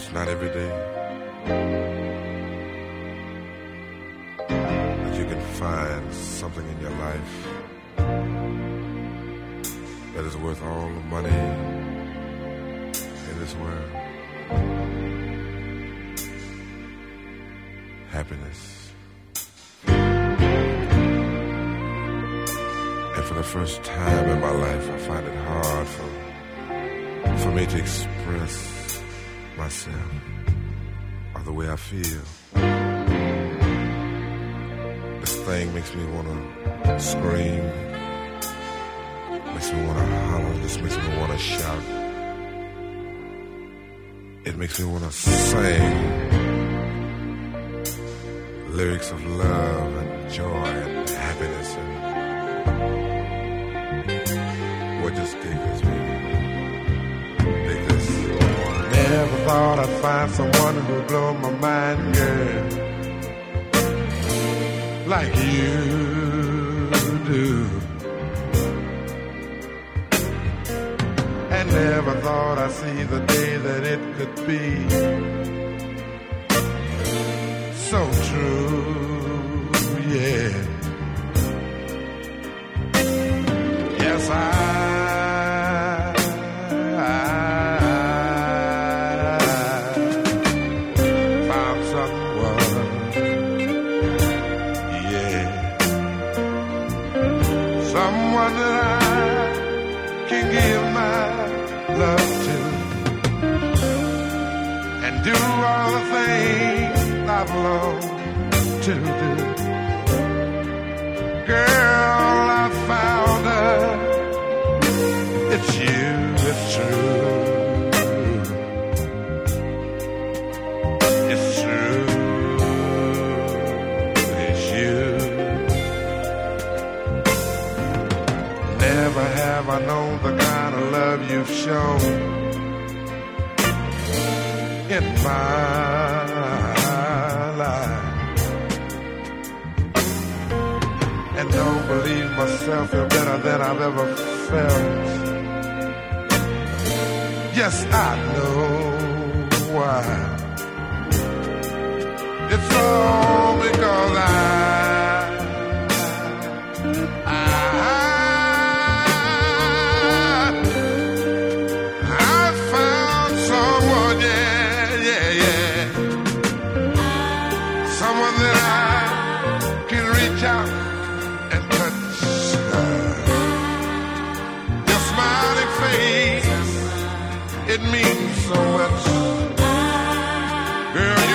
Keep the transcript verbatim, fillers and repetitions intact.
It's not every day that you can find something in your life that is worth all the money in this world. Happiness. And for the first time in my life, I find it hard for, for me to express myself or the way I feel. This thing makes me want to scream, makes me want to holler, this makes me want to shout. It makes me want to sing lyrics of love and joy and happiness and what just dig this, baby. Dig this. Never thought I'd find someone who'd blow my mind, girl, like you do. And never thought I'd see the day that it could be so true, yeah. Yes, I, I, I found someone, yeah, someone that I can give my love to and do all the things I've longed to do. Girl, I found her. It's you, it's true. It's true. It's you. Never have I known the kind of love you've shown in my life. And don't believe myself, you're better than I've ever felt. Yes, I know why. It's all because I, I, I found someone, yeah, yeah, yeah. Someone that I can reach out and touch. Your smiling face, it means so much. Girl,